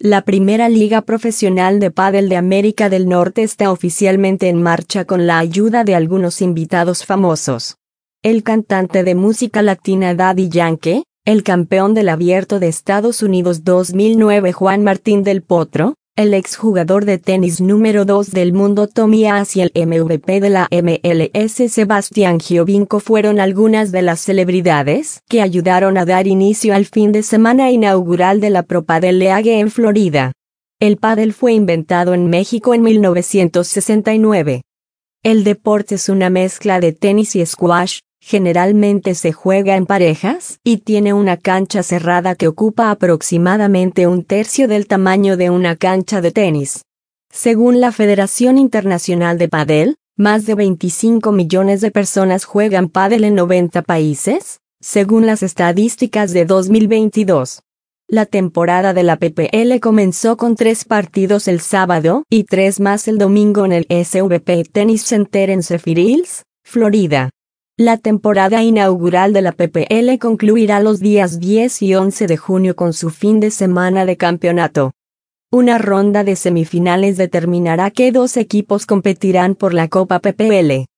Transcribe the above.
La primera liga profesional de pádel de América del Norte está oficialmente en marcha con la ayuda de algunos invitados famosos. El cantante de música latina Daddy Yankee, el campeón del Abierto de Estados Unidos 2009 Juan Martín del Potro, el exjugador de tenis número 2 del mundo Tommy Haas y el MVP de la MLS Sebastián Giovinco fueron algunas de las celebridades que ayudaron a dar inicio al fin de semana inaugural de la Pro Padel League en Florida. El pádel fue inventado en México en 1969. El deporte es una mezcla de tenis y squash. Generalmente se juega en parejas y tiene una cancha cerrada que ocupa aproximadamente un tercio del tamaño de una cancha de tenis. Según la Federación Internacional de Pádel, más de 25 millones de personas juegan pádel en 90 países, según las estadísticas de 2022. La temporada de la PPL comenzó con 3 partidos el sábado y 3 más el domingo en el SVP Tennis Center en Zephyrhills, Hills, Florida. La temporada inaugural de la PPL concluirá los días 10 y 11 de junio con su fin de semana de campeonato. Una ronda de semifinales determinará qué 2 equipos competirán por la Copa PPL.